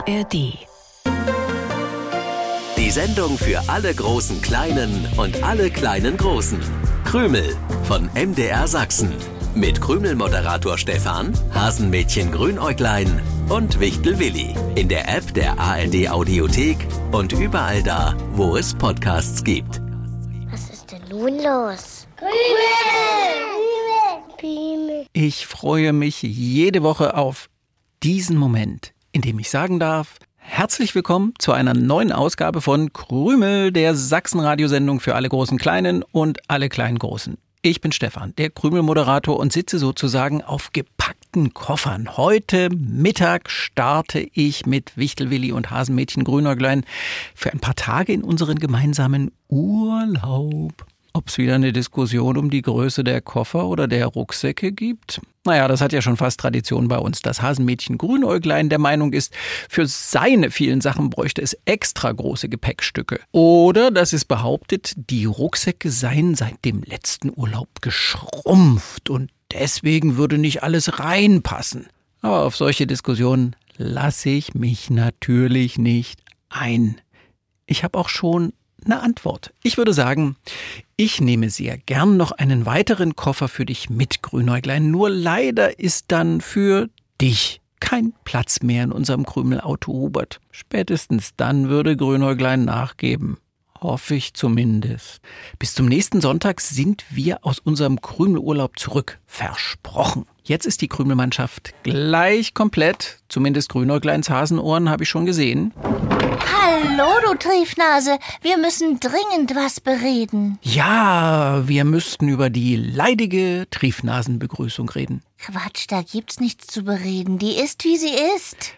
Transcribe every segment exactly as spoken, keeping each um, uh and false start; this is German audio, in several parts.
R D. Die Sendung für alle großen Kleinen und alle kleinen Großen. Krümel von M D R Sachsen. Mit Krümel-Moderator Stefan, Hasenmädchen Grünäuglein und Wichtel Willi. In der App der A R D Audiothek und überall da, wo es Podcasts gibt. Was ist denn nun los? Krümel! Krümel! Ich freue mich jede Woche auf diesen Moment, in dem ich sagen darf: Herzlich willkommen zu einer neuen Ausgabe von Krümel, der Sachsen-Radiosendung für alle großen Kleinen und alle kleinen Großen. Ich bin Stefan, der Krümel-Moderator, und sitze sozusagen auf gepackten Koffern. Heute Mittag starte ich mit Wichtel Willi und Hasenmädchen Grünäuglein für ein paar Tage in unseren gemeinsamen Urlaub. Ob es wieder eine Diskussion um die Größe der Koffer oder der Rucksäcke gibt? Naja, das hat ja schon fast Tradition bei uns, dass Hasenmädchen Grünäuglein der Meinung ist, für seine vielen Sachen bräuchte es extra große Gepäckstücke. Oder dass es behauptet, die Rucksäcke seien seit dem letzten Urlaub geschrumpft und deswegen würde nicht alles reinpassen. Aber auf solche Diskussionen lasse ich mich natürlich nicht ein. Ich habe auch schon eine Antwort. Ich würde sagen, ich nehme sehr gern noch einen weiteren Koffer für dich mit, Grünäuglein. Nur leider ist dann für dich kein Platz mehr in unserem Krümelauto Hubert. Spätestens dann würde Grünäuglein nachgeben. Hoffe ich zumindest. Bis zum nächsten Sonntag sind wir aus unserem Krümelurlaub zurück. Versprochen. Jetzt ist die Krümelmannschaft gleich komplett. Zumindest Grünäugleins Hasenohren habe ich schon gesehen. Hallo, du Triefnase. Wir müssen dringend was bereden. Ja, wir müssten über die leidige Triefnasenbegrüßung reden. Quatsch, da gibt's nichts zu bereden. Die ist, wie sie ist.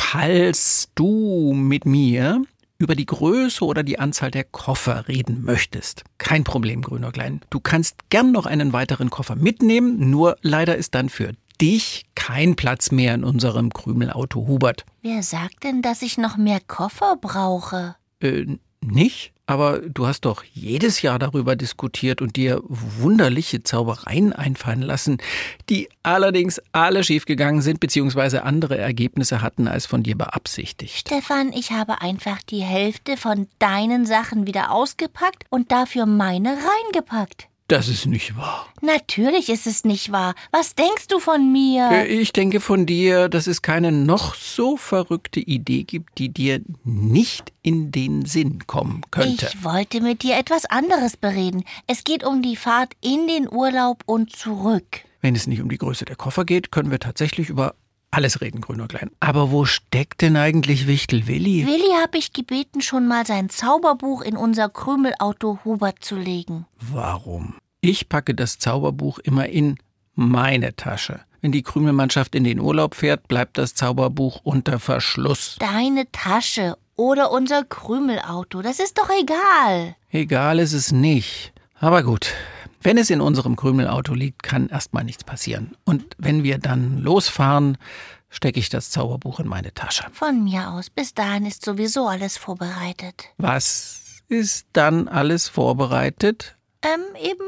Falls du mit mir über die Größe oder die Anzahl der Koffer reden möchtest, kein Problem, Grünäuglein. Du kannst gern noch einen weiteren Koffer mitnehmen, nur leider ist dann für dich kein Platz mehr in unserem Krümelauto Hubert. Wer sagt denn, dass ich noch mehr Koffer brauche? Äh, nicht? Aber du hast doch jedes Jahr darüber diskutiert und dir wunderliche Zaubereien einfallen lassen, die allerdings alle schiefgegangen sind bzw. andere Ergebnisse hatten als von dir beabsichtigt. Stefan, ich habe einfach die Hälfte von deinen Sachen wieder ausgepackt und dafür meine reingepackt. Das ist nicht wahr. Natürlich ist es nicht wahr. Was denkst du von mir? Ich denke von dir, dass es keine noch so verrückte Idee gibt, die dir nicht in den Sinn kommen könnte. Ich wollte mit dir etwas anderes bereden. Es geht um die Fahrt in den Urlaub und zurück. Wenn es nicht um die Größe der Koffer geht, können wir tatsächlich über alles reden, Grünäuglein. Aber wo steckt denn eigentlich Wichtel Willi? Willi habe ich gebeten, schon mal sein Zauberbuch in unser Krümelauto Hubert zu legen. Warum? Ich packe das Zauberbuch immer in meine Tasche. Wenn die Krümelmannschaft in den Urlaub fährt, bleibt das Zauberbuch unter Verschluss. Deine Tasche oder unser Krümelauto, das ist doch egal. Egal ist es nicht. Aber gut, wenn es in unserem Krümelauto liegt, kann erstmal nichts passieren. Und wenn wir dann losfahren, stecke ich das Zauberbuch in meine Tasche. Von mir aus, bis dahin ist sowieso alles vorbereitet. Was ist dann alles vorbereitet? Ähm, eben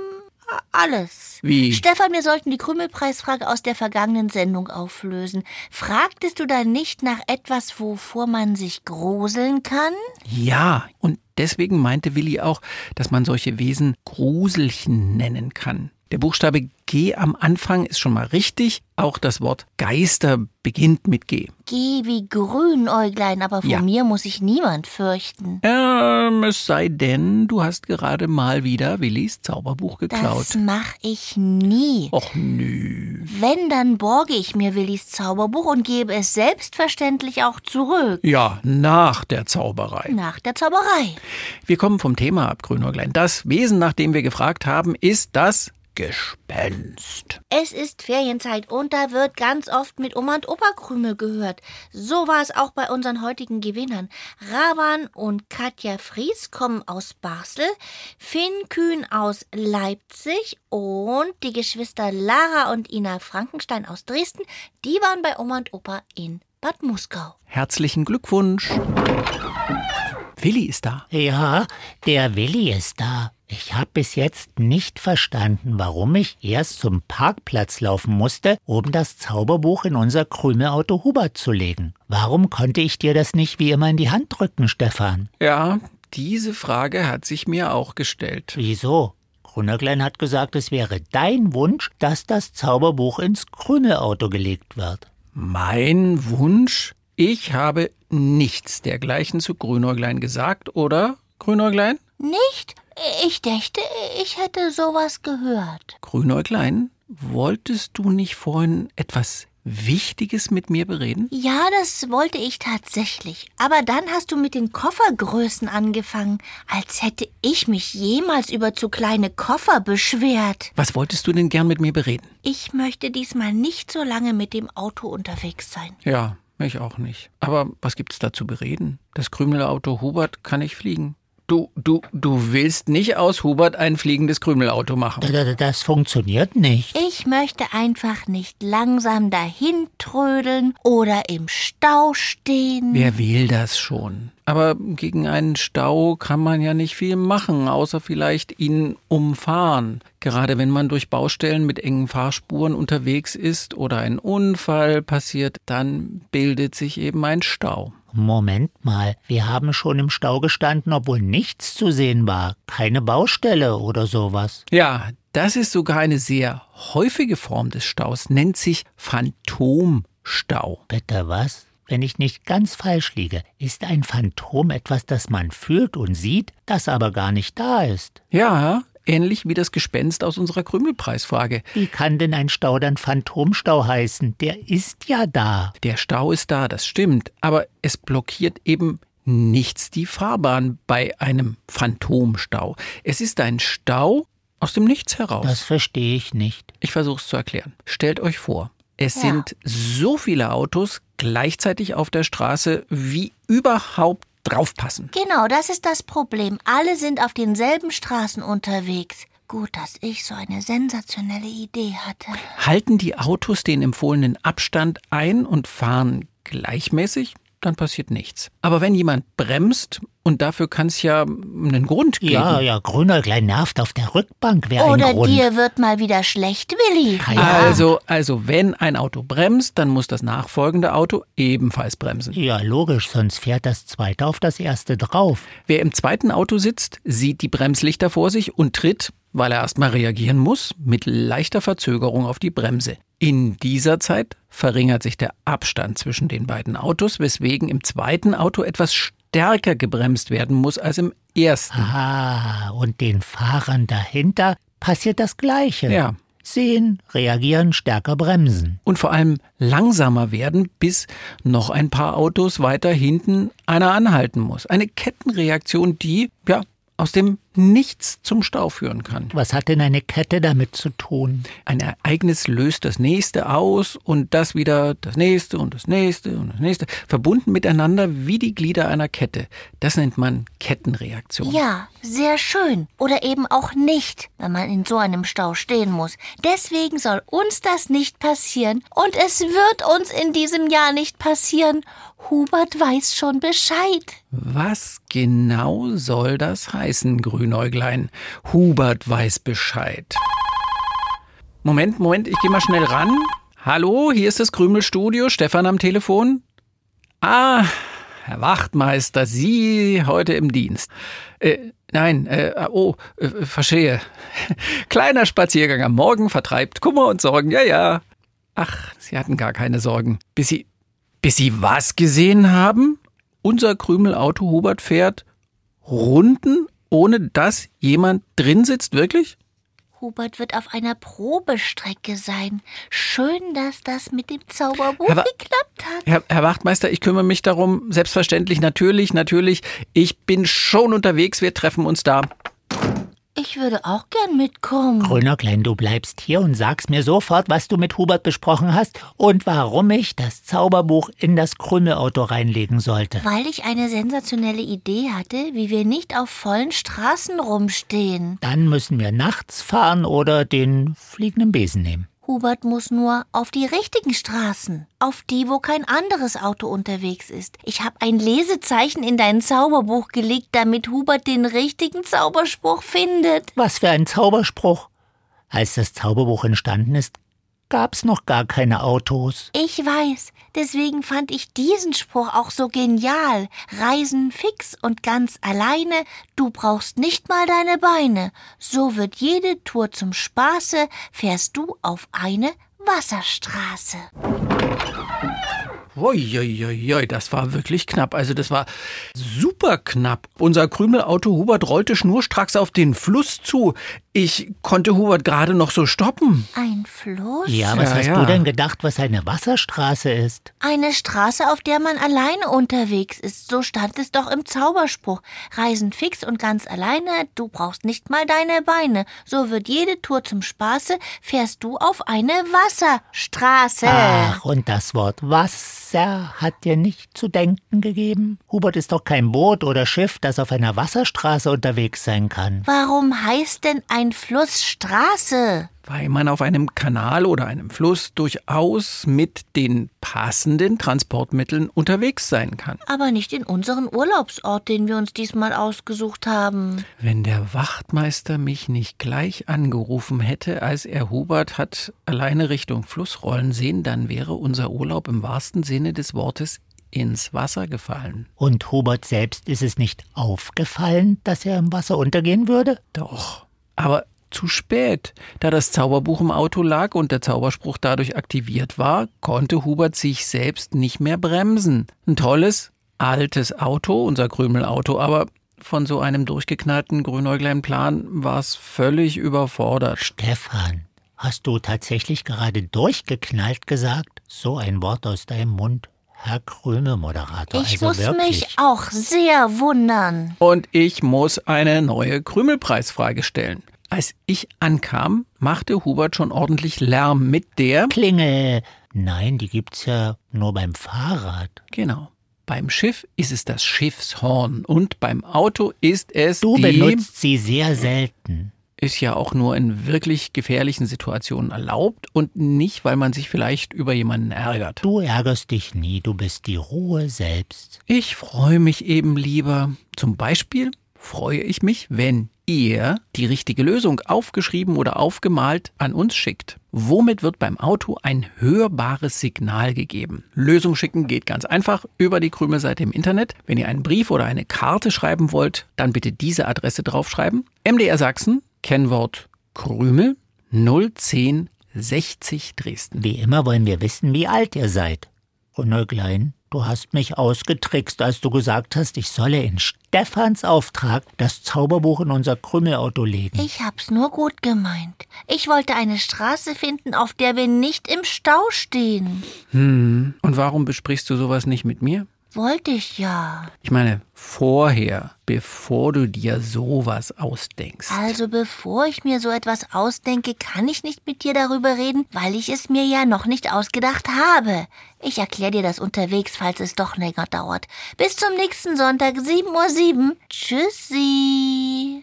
alles. Wie? Stefan, wir sollten die Krümelpreisfrage aus der vergangenen Sendung auflösen. Fragtest du da nicht nach etwas, wovor man sich gruseln kann? Ja, und deswegen meinte Willi auch, dass man solche Wesen Gruselchen nennen kann. Der Buchstabe G am Anfang ist schon mal richtig. Auch das Wort Geister beginnt mit G. G wie Grünäuglein, aber vor Ja. mir muss sich niemand fürchten. Ähm, es sei denn, du hast gerade mal wieder Willis Zauberbuch geklaut. Das mach ich nie. Och nö. Wenn, dann borge ich mir Willis Zauberbuch und gebe es selbstverständlich auch zurück. Ja, nach der Zauberei. Nach der Zauberei. Wir kommen vom Thema ab, Grünäuglein. Das Wesen, nach dem wir gefragt haben, ist das Gespenst. Es ist Ferienzeit und da wird ganz oft mit Oma und Opa Krümel gehört. So war es auch bei unseren heutigen Gewinnern. Raban und Katja Fries kommen aus Basel, Finn Kühn aus Leipzig und die Geschwister Lara und Ina Frankenstein aus Dresden, die waren bei Oma und Opa in Bad Muskau. Herzlichen Glückwunsch. Willi ist da. Ja, der Willi ist da. Ich habe bis jetzt nicht verstanden, warum ich erst zum Parkplatz laufen musste, um das Zauberbuch in unser Krümelauto Hubert zu legen. Warum konnte ich dir das nicht wie immer in die Hand drücken, Stefan? Ja, diese Frage hat sich mir auch gestellt. Wieso? Grünerklein hat gesagt, es wäre dein Wunsch, dass das Zauberbuch ins Krümelauto gelegt wird. Mein Wunsch? Ich habe nichts dergleichen zu Grünäuglein gesagt, oder, Grünäuglein? Nicht? Ich dachte, ich hätte sowas gehört. Grünäuglein, wolltest du nicht vorhin etwas Wichtiges mit mir bereden? Ja, das wollte ich tatsächlich. Aber dann hast du mit den Koffergrößen angefangen, als hätte ich mich jemals über zu kleine Koffer beschwert. Was wolltest du denn gern mit mir bereden? Ich möchte diesmal nicht so lange mit dem Auto unterwegs sein. Ja, ich auch nicht. Aber was gibt's da zu bereden? Das Krümelauto Hubert kann nicht fliegen. Du, du, du willst nicht aus Hubert ein fliegendes Krümelauto machen. Das funktioniert nicht. Ich möchte einfach nicht langsam dahin trödeln oder im Stau stehen. Wer will das schon? Aber gegen einen Stau kann man ja nicht viel machen, außer vielleicht ihn umfahren. Gerade wenn man durch Baustellen mit engen Fahrspuren unterwegs ist oder ein Unfall passiert, dann bildet sich eben ein Stau. Moment mal, wir haben schon im Stau gestanden, obwohl nichts zu sehen war. Keine Baustelle oder sowas. Ja, das ist sogar eine sehr häufige Form des Staus, nennt sich Phantomstau. Bitte was? Wenn ich nicht ganz falsch liege, ist ein Phantom etwas, das man fühlt und sieht, das aber gar nicht da ist. Ja, ähnlich wie das Gespenst aus unserer Krümelpreisfrage. Wie kann denn ein Stau dann Phantomstau heißen? Der ist ja da. Der Stau ist da, das stimmt, aber es blockiert eben nichts die Fahrbahn bei einem Phantomstau. Es ist ein Stau aus dem Nichts heraus. Das verstehe ich nicht. Ich versuche es zu erklären. Stellt euch vor, es Ja. sind so viele Autos gleichzeitig auf der Straße, wie überhaupt draufpassen. Genau, das ist das Problem. Alle sind auf denselben Straßen unterwegs. Gut, dass ich so eine sensationelle Idee hatte. Halten die Autos den empfohlenen Abstand ein und fahren gleichmäßig, dann passiert nichts. Aber wenn jemand bremst, und dafür kann es ja einen Grund geben. Ja, ja, Grünäuglein nervt auf der Rückbank, wäre ein Oder Grund. dir wird mal wieder schlecht, Willi. Ja. Also, also wenn ein Auto bremst, dann muss das nachfolgende Auto ebenfalls bremsen. Ja, logisch, sonst fährt das zweite auf das erste drauf. Wer im zweiten Auto sitzt, sieht die Bremslichter vor sich und tritt, weil er erstmal reagieren muss, mit leichter Verzögerung auf die Bremse. In dieser Zeit verringert sich der Abstand zwischen den beiden Autos, weswegen im zweiten Auto etwas stärker gebremst werden muss als im ersten. Ah, und den Fahrern dahinter passiert das Gleiche. Ja. Sehen, reagieren, stärker bremsen. Und vor allem langsamer werden, bis noch ein paar Autos weiter hinten einer anhalten muss. Eine Kettenreaktion, die, ja, aus dem Nichts zum Stau führen kann. Was hat denn eine Kette damit zu tun? Ein Ereignis löst das nächste aus und das wieder das nächste und das nächste und das nächste, verbunden miteinander wie die Glieder einer Kette. Das nennt man Kettenreaktion. Ja, sehr schön. Oder eben auch nicht, wenn man in so einem Stau stehen muss. Deswegen soll uns das nicht passieren. Und es wird uns in diesem Jahr nicht passieren. Hubert weiß schon Bescheid. Was genau soll das heißen, Grünäuglein? Hubert weiß Bescheid. Moment, Moment, ich gehe mal schnell ran. Hallo, hier ist das Krümelstudio, Stefan am Telefon. Ah, Herr Wachtmeister, Sie heute im Dienst. Äh, nein, äh, oh, äh, verstehe. Kleiner Spaziergang am Morgen vertreibt Kummer und Sorgen, ja, ja. Ach, Sie hatten gar keine Sorgen. Bis Sie, bis Sie was gesehen haben? Unser Krümelauto Hubert fährt Runden, ohne dass jemand drin sitzt, wirklich? Hubert wird auf einer Probestrecke sein. Schön, dass das mit dem Zauberbuch Herr Wa- geklappt hat. Herr, Herr Wachtmeister, ich kümmere mich darum. Selbstverständlich, natürlich, natürlich. Ich bin schon unterwegs, wir treffen uns da. Ich würde auch gern mitkommen. Grünäuglein, du bleibst hier und sagst mir sofort, was du mit Hubert besprochen hast und warum ich das Zauberbuch in das Krümelauto reinlegen sollte. Weil ich eine sensationelle Idee hatte, wie wir nicht auf vollen Straßen rumstehen. Dann müssen wir nachts fahren oder den fliegenden Besen nehmen. Hubert muss nur auf die richtigen Straßen, auf die, wo kein anderes Auto unterwegs ist. Ich habe ein Lesezeichen in dein Zauberbuch gelegt, damit Hubert den richtigen Zauberspruch findet. Was für ein Zauberspruch! Als das Zauberbuch entstanden ist, gab's noch gar keine Autos. Ich weiß, deswegen fand ich diesen Spruch auch so genial. Reisen fix und ganz alleine, du brauchst nicht mal deine Beine. So wird jede Tour zum Spaße, fährst du auf eine Wasserstraße. Uiuiui, das war wirklich knapp. Also das war super knapp. Unser Krümelauto Hubert rollte schnurstracks auf den Fluss zu. Ich konnte Hubert gerade noch so stoppen. Ein Fluss? Ja, was Ja, hast ja. du denn gedacht, was eine Wasserstraße ist? Eine Straße, auf der man alleine unterwegs ist. So stand es doch im Zauberspruch. Reisen fix und ganz alleine, du brauchst nicht mal deine Beine. So wird jede Tour zum Spaße, fährst du auf eine Wasserstraße. Ach, und das Wort Wasser hat dir nicht zu denken gegeben? Hubert ist doch kein Boot oder Schiff, das auf einer Wasserstraße unterwegs sein kann. Warum heißt denn ein Fluss Straße? Weil man auf einem Kanal oder einem Fluss durchaus mit den passenden Transportmitteln unterwegs sein kann. Aber nicht in unseren Urlaubsort, den wir uns diesmal ausgesucht haben. Wenn der Wachtmeister mich nicht gleich angerufen hätte, als er Hubert hat alleine Richtung Fluss rollen sehen, dann wäre unser Urlaub im wahrsten Sinne des Wortes ins Wasser gefallen. Und Hubert selbst ist es nicht aufgefallen, dass er im Wasser untergehen würde? Doch, aber zu spät. Da das Zauberbuch im Auto lag und der Zauberspruch dadurch aktiviert war, konnte Hubert sich selbst nicht mehr bremsen. Ein tolles, altes Auto, unser Krümelauto, aber von so einem durchgeknallten Grünäuglein-Plan war es völlig überfordert. Stefan, hast du tatsächlich gerade durchgeknallt gesagt? So ein Wort aus deinem Mund, Herr Krümel-Moderator. Ich also muss wirklich. mich auch sehr wundern. Und ich muss eine neue Krümelpreisfrage stellen. Als ich ankam, machte Hubert schon ordentlich Lärm mit der... Klingel. Nein, die gibt's ja nur beim Fahrrad. Genau. Beim Schiff ist es das Schiffshorn und beim Auto ist es Du die... benutzt sie sehr selten. Ist ja auch nur in wirklich gefährlichen Situationen erlaubt und nicht, weil man sich vielleicht über jemanden ärgert. Du ärgerst dich nie, du bist die Ruhe selbst. Ich freue mich eben lieber. Zum Beispiel freue ich mich, wenn ihr die richtige Lösung aufgeschrieben oder aufgemalt an uns schickt. Womit wird beim Auto ein hörbares Signal gegeben? Lösung schicken geht ganz einfach über die Krümelseite im Internet. Wenn ihr einen Brief oder eine Karte schreiben wollt, dann bitte diese Adresse draufschreiben. M D R Sachsen, Kennwort Krümel, null zehn sechzig Dresden. Wie immer wollen wir wissen, wie alt ihr seid. Grünäuglein, du hast mich ausgetrickst, als du gesagt hast, ich solle in Stefans Auftrag das Zauberbuch in unser Krümelauto legen. Ich hab's nur gut gemeint. Ich wollte eine Straße finden, auf der wir nicht im Stau stehen. Hm, und warum besprichst du sowas nicht mit mir? Wollte ich ja. Ich meine, vorher, bevor du dir sowas ausdenkst. Also bevor ich mir so etwas ausdenke, kann ich nicht mit dir darüber reden, weil ich es mir ja noch nicht ausgedacht habe. Ich erkläre dir das unterwegs, falls es doch länger dauert. Bis zum nächsten Sonntag, sieben Uhr sieben. Tschüssi.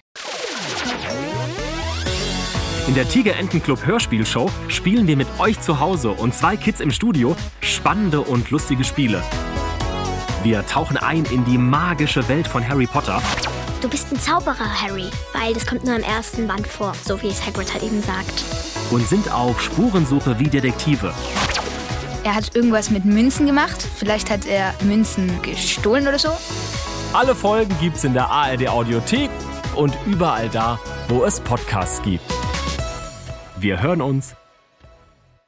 In der Tiger-Enten-Club Hörspielshow spielen wir mit euch zu Hause und zwei Kids im Studio spannende und lustige Spiele. Wir tauchen ein in die magische Welt von Harry Potter Du bist ein Zauberer, Harry, weil das kommt nur im ersten Band vor, so wie es Hagrid halt eben sagt. und sind auf Spurensuche wie Detektive. Er hat irgendwas mit Münzen gemacht. Vielleicht hat er Münzen gestohlen oder so. Alle Folgen gibt's in der A R D Audiothek und überall da, wo es Podcasts gibt. Wir hören uns.